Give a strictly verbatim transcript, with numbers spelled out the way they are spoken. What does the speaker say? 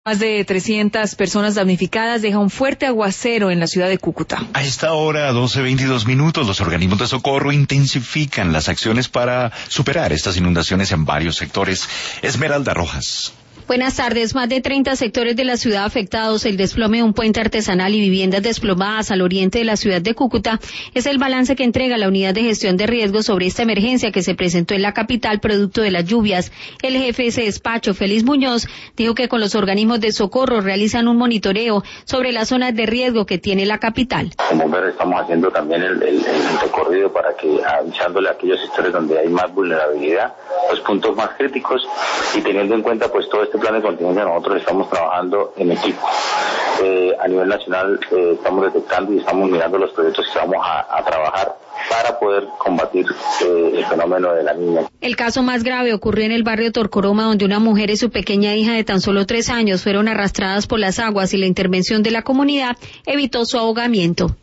Más de trescientas personas damnificadas deja un fuerte aguacero en la ciudad de Cúcuta. A esta hora, doce veintidós minutos, los organismos de socorro intensifican las acciones para superar estas inundaciones en varios sectores. Esmeralda Rojas. Buenas tardes. Más de treinta sectores de la ciudad afectados, el desplome de un puente artesanal y viviendas desplomadas al oriente de la ciudad de Cúcuta es el balance que entrega la Unidad de Gestión de Riesgos sobre esta emergencia que se presentó en la capital producto de las lluvias. El jefe de ese despacho, Félix Muñoz, dijo que con los organismos de socorro realizan un monitoreo sobre las zonas de riesgo que tiene la capital. Como ver, estamos haciendo también el, el, el recorrido para que, avisándole a aquellos sectores donde hay más vulnerabilidad, los puntos más críticos, y teniendo en cuenta pues todo este plan de contingencia, nosotros estamos trabajando en equipo. Eh, a nivel nacional eh, estamos detectando y estamos mirando los proyectos que vamos a, a trabajar para poder combatir eh, el fenómeno de la niña. El caso más grave ocurrió en el barrio Torcoroma, donde una mujer y su pequeña hija de tan solo tres años fueron arrastradas por las aguas y la intervención de la comunidad evitó su ahogamiento.